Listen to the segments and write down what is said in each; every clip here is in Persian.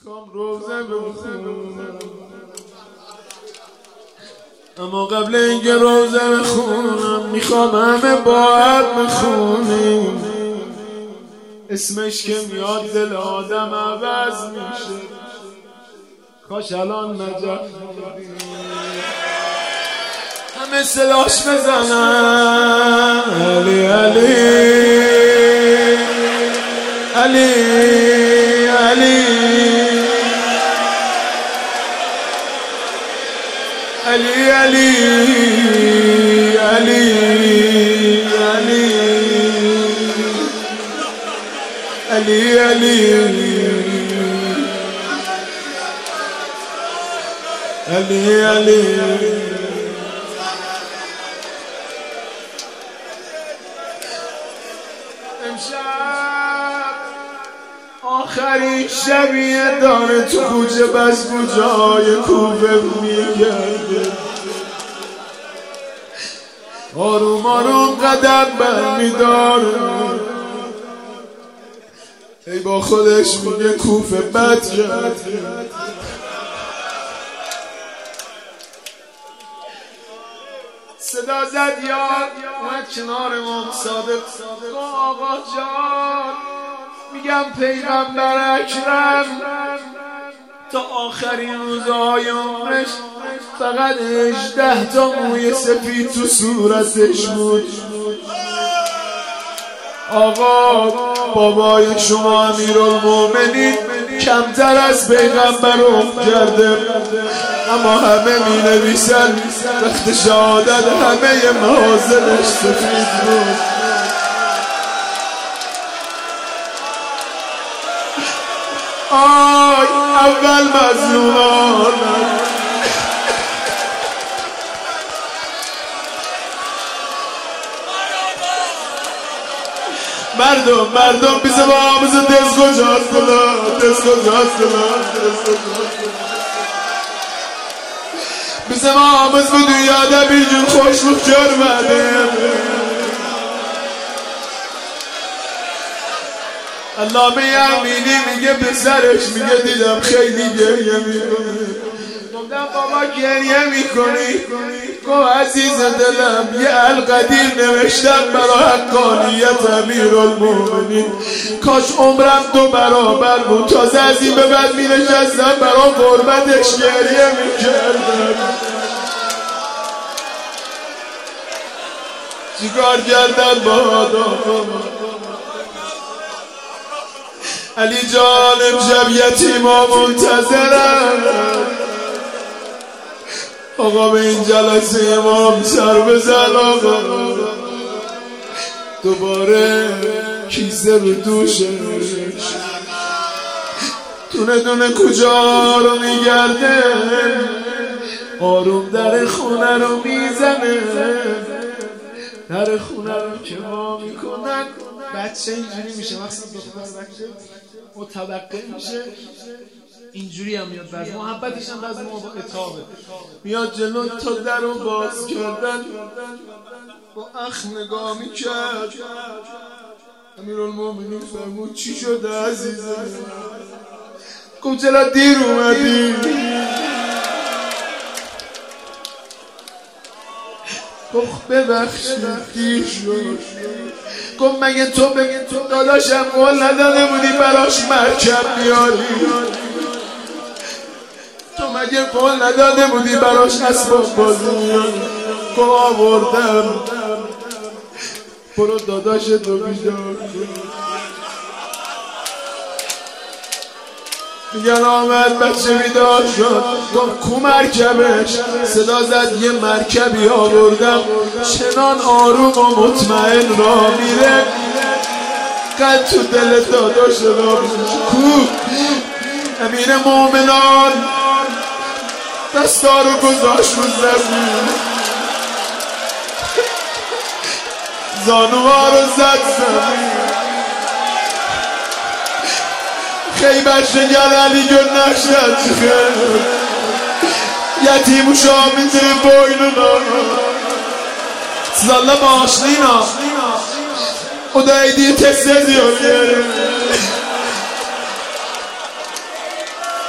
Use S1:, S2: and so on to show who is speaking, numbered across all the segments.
S1: میخوام روزه بخونم، اما قبل اینکه روزه بخونم میخوام همه باید بخونیم. اسمش که میاد دل آدم عوض میشه. کاش الان نجف همه صداش بزنن علی علی علی علی علی علی علی علی علی علی امشب آخرین شبیه داره تو کوچه بس کجای کوفه میگرده، آروم آروم قدم برمیداره، ای با خودش میگه کوفه بد کرد. صدا زد یاد اومد کنار ما صادق آقا جان، میگم پیغمبر اکرم تا آخرین روزهای عمرش فقط 18 تا موی سفید تو صورتش بود. آقا بابای شما امیرالمومنین کمتر از پیغمبر عمر کرده، اما همه می نویسن وقت شهادت همه محاسنش سفید بود. آی اول مظلومان، مردم bize babamızı tez kocattılar. Bizim babamız bu dünyada bir gün hoşluk görmedi. Allah'ım yemini میگه پسرش میگه دیدم خیلی گریه میکنه. گفتم بابا گریه میکنی؟ گفت عزیز دلم یه القدیر نوشتم برای حقانیت امیرالمومنین، کاش عمرم 2 برابر بود، تازه از این به بعد مینشستم برای قربتش گریه میکردم. چیکار کردن با آدم؟ علی جان امشب یتیما منتظرم، آقا به این جلسه امام سر بزن آقا. دوباره کیسه رو دوشش دونه کجا رو میگرده، آروم در خونه رو میزنه، در خونه رو که ما میکنن. بچه اینجوری میشه، مخصوصا دختر بچه متوقع میشه، اینجوری هم میاد بعد محبتش هم بعضی موقع اتابه میاد جلو تا در رو باز کردن با اخ نگاه میکرد. امیرالمومنین فرمود چی شده عزیزم؟ گفت چرا دیر اومدی؟ گفت ببخشید دیر شد. گفت مگه تو داداشم قول نداده بودی براش مرکب بیاری؟ تو مگه قول نداده بودی براش اسباب بازی بیاری؟ گفت آوردم. برو داداشتو بیدار کن. میگن آمد بچه بیدار شد. گفت کو مرکبش؟ صدا زد یه مرکبی آوردم، چنان آروم و مطمئن را میره قد تو دل داداش را کو امیر مومنان دستا رو گذاشت رو زمین، زانوها رو زد زمین، خیبرش نگر علی گل نشد خیر یتیم و شامیده boynuna Zalla bağışlayın o da hediye test ediyor yani.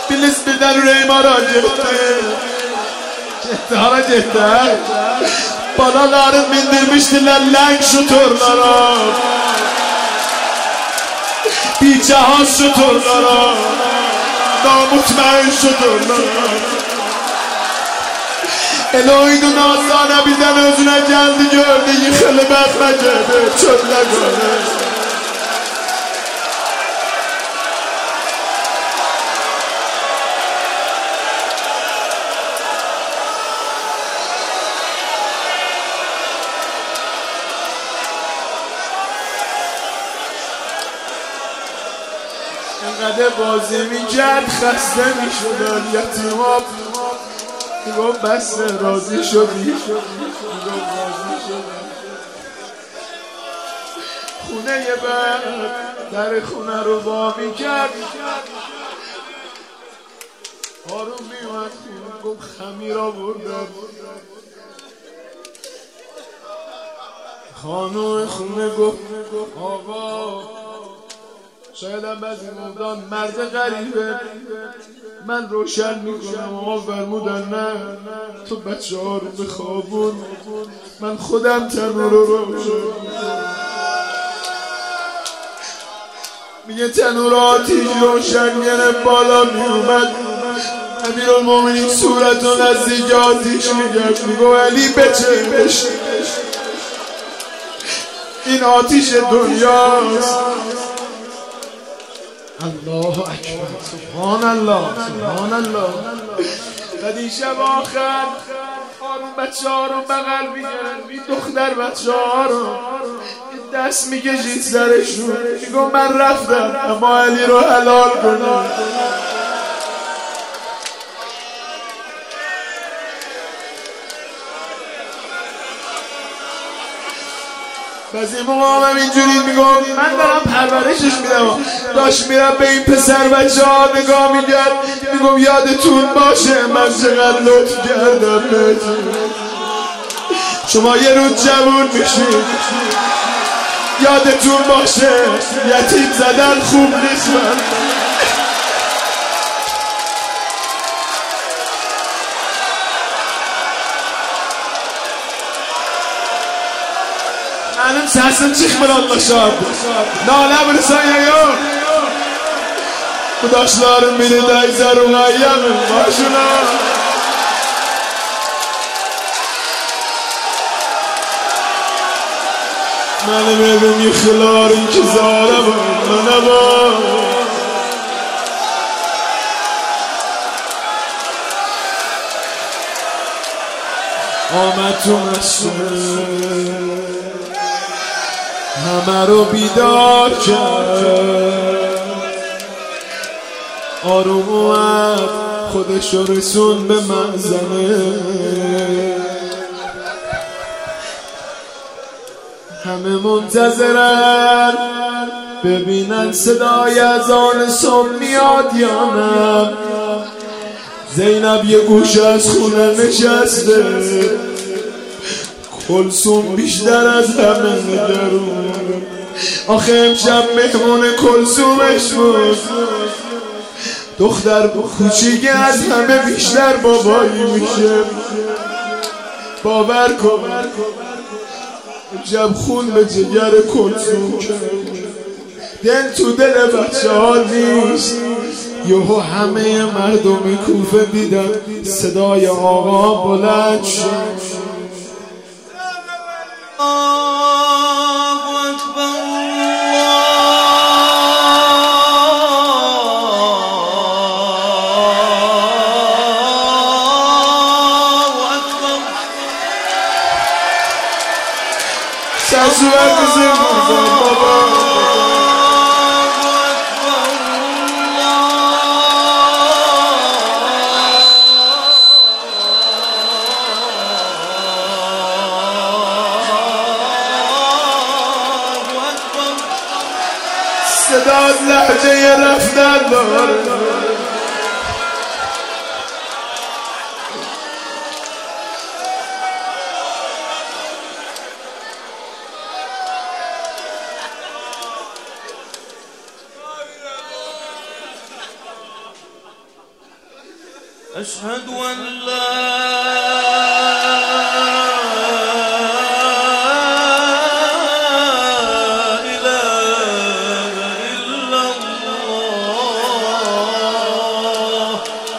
S1: Bilis birden Reymara gitti. Gitti hara gitti. Balaların bindirmiştiler lenk şuturlara. Bir cahan şuturlara. Namutmeyin şuturlara. Eloydu nazane birden özüne geldi gördü. Yıkılıp etme geldi çölle gördü. انقدر بازی میکرد خسته میشد یتیما میگم بس راضی شدی خونه یه بعد در خونه رو با میکرد آروم میومد خونه گفت خمیر آوردم خانوم خونه گفت آقا شاید هم بعضی موقعان مرد غریبه من روشن میکنم آقا فرمودن نه تو بچه ها رو بخوابون من خودم تنور رو روشن میگه تنور آتیش روشن یعنی بالا میومد امیرالمومنین صورت و نزدیک آتیش میگرد میگو علی بچهش این آتیش دنیاست الله اکبر سبحان الله سبحان الله بعد این شب آخر آروم بچه ها رو بغل میگرد این دختر بچه ها رو دست میکشید سرشون میگم من رفتم اما علی رو حلال کنم بعضی موقع هم اینجوری میگم من دارم پرورشش میدم داشت میرم به این پسر بچه ها نگاه میگرد میگم یادتون باشه من چقدر لطف کردم شما یه روز جوون میشید یادتون باشه یتیم زدن خوب نیست من Benim sesim çıkmır anlaşar. Nale bilirsen ya yok. Bu daşların biri de izarun ayyemin başına. Benim evim yıkılar inkizara bana bak. آمد تو مسجد همه رو بیدار کرد آروم اومد خودش رو رسون به منزله همه منتظرن ببینن صدای اذان صبح میاد یا نه زینب یه گوشه از خونه نشسته کلثوم بیشتر از همه نگرون آخه امشب مهمون کلثومش بود دختر کوچیک از همه بیشتر بابایی میشه باور کن امشب خون به جگر کلثوم کرد دل تو دل بچه ها نیست یهو همه مردم کوفه دیدن صدای آقا بلند شد صداد لحجه رفتن داره أشهد أن لا إله إلا الله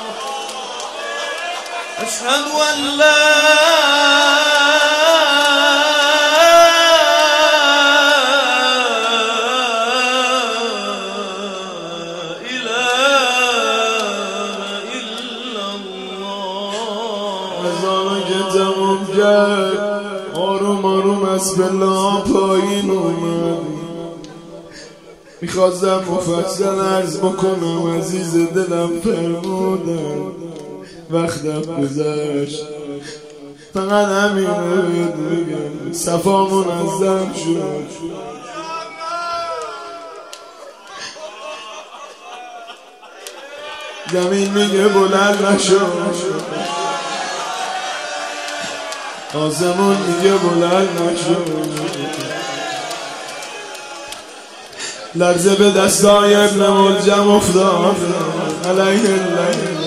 S1: أشهد أن لا تمام کرد آروم آروم از بلا پایین اومد میخواستم مفصل عرض بکنم عزیز دلم فرمودن وقتم گذشت فقط همین رو بگم صفا منظم شد زمین میگه بلند نشد آسمون میگه بلند نشد لرزه به دستای ابن ملجم افتاد علیه اللیل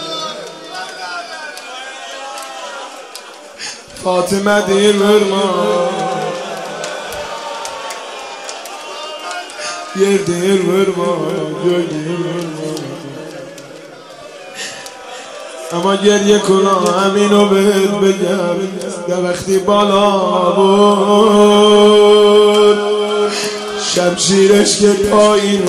S1: فاطمه دیر ورما یر دیر ورما جای دیر ورما اما گریه کنم همینو بهت بگم در وقتی بالا بود شمشیرش که پایین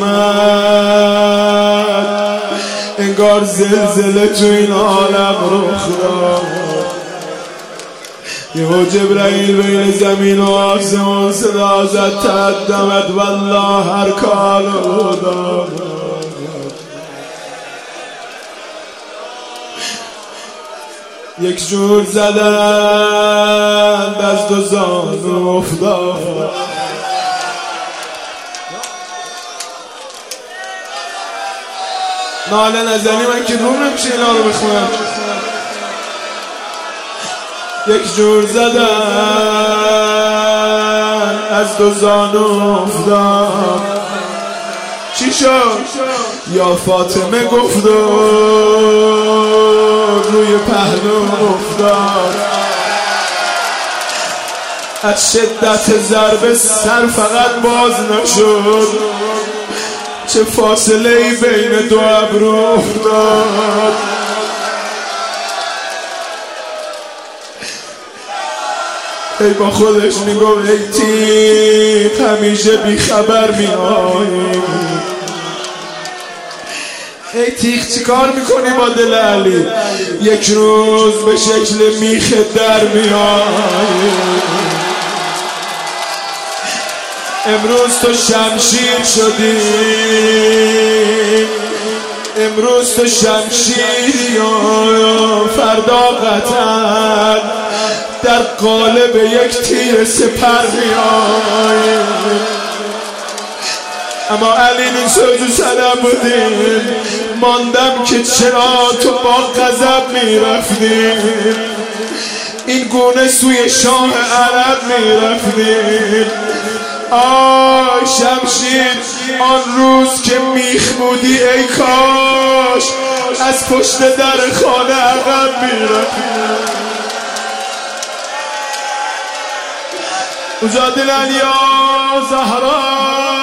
S1: اومد انگار زلزله تو این عالم رخ داد یهو جبرائیل بین زمین و آسمان صدا زد تقدمت والله هر کالو داد یک جور زدن دست و زانو افتاد ناله نزنی من که روم نمیشه اینا رو بخونم یک جور زدن از دو زانو افتاد چی شد؟ یا فاطمه گفت روی پهلو افتاد از شدت ضربه سر فقط باز نشد چه فاصله ای بین دو ابرو افتاد ای با خودش میگم ای تیغ همیشه بی خبر میایی ای تیغ چی کار میکنی با دل علی یک روز به شکل میخ در میایی امروز تو شمشیر شدی امروز تو شمشیری فردا قطعا در قالب یک تیر سپر میایی اما علی نسوز سلام بودیم ماندم که چرا تو با غضب میرفتیم این گونه سوی شاه عرب میرفتیم آی شمشیر آن روز که میخ بودی ای کاش از پشت در خانه عقب میرفتیم وجاد العلیا زهرا